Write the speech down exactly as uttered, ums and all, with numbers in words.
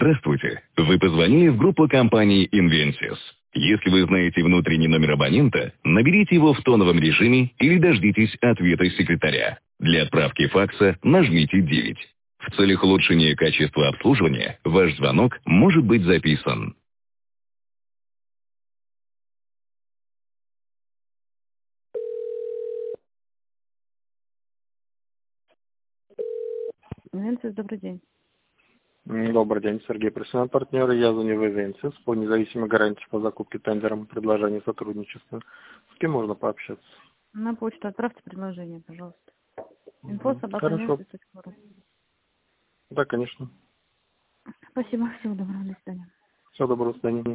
Здравствуйте. Вы позвонили в группу компании Invensys. Если вы знаете внутренний номер абонента, наберите его в тоновом режиме или дождитесь ответа секретаря. Для отправки факса нажмите девять. В целях улучшения качества обслуживания ваш звонок может быть записан. Инвенсис, добрый день. М, Добрый день, Сергей, профессиональный партнер. Я звоню в Invensys по независимой гарантии по закупке тендером предложения сотрудничества. С кем можно пообщаться? На почту отправьте предложение, пожалуйста. Инфо Мгм. собака Хорошо. инвенсис точка ру. Да, конечно. Спасибо, всего доброго, до свидания. Всего доброго, до свидания.